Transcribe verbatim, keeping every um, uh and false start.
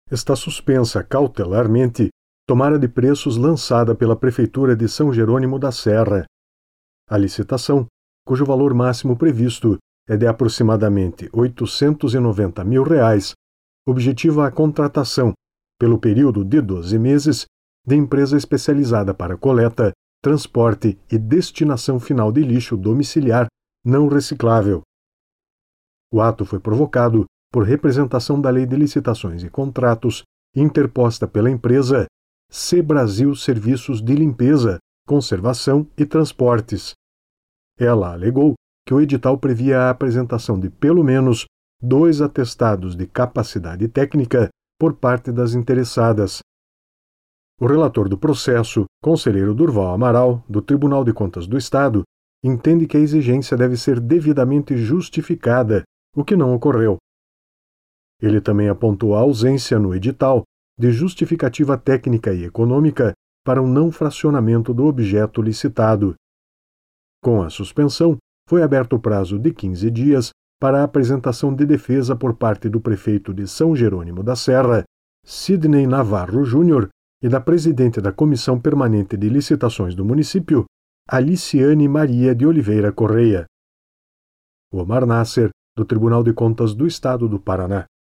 está suspensa cautelarmente tomada de preços lançada pela Prefeitura de São Jerônimo da Serra. A licitação, cujo valor máximo previsto é de aproximadamente oitocentos e noventa mil reais, objetiva a contratação, pelo período de doze meses, de empresa especializada para coleta, transporte e destinação final de lixo domiciliar não reciclável. O ato foi provocado por representação da Lei de Licitações e Contratos, interposta pela empresa C Brasil Serviços de Limpeza, Conservação e Transportes. Ela alegou que o edital previa a apresentação de pelo menos dois atestados de capacidade técnica por parte das interessadas. O relator do processo, conselheiro Durval Amaral, do Tribunal de Contas do Estado, entende que a exigência deve ser devidamente justificada, o que não ocorreu. Ele também apontou a ausência no edital de justificativa técnica e econômica para o não fracionamento do objeto licitado. Com a suspensão, foi aberto o prazo de quinze dias para a apresentação de defesa por parte do prefeito de São Jerônimo da Serra, Sidney Navarro Júnior, e da presidente da Comissão Permanente de Licitações do município, Aliciane Maria de Oliveira Correia. Omar Nasser, do Tribunal de Contas do Estado do Paraná.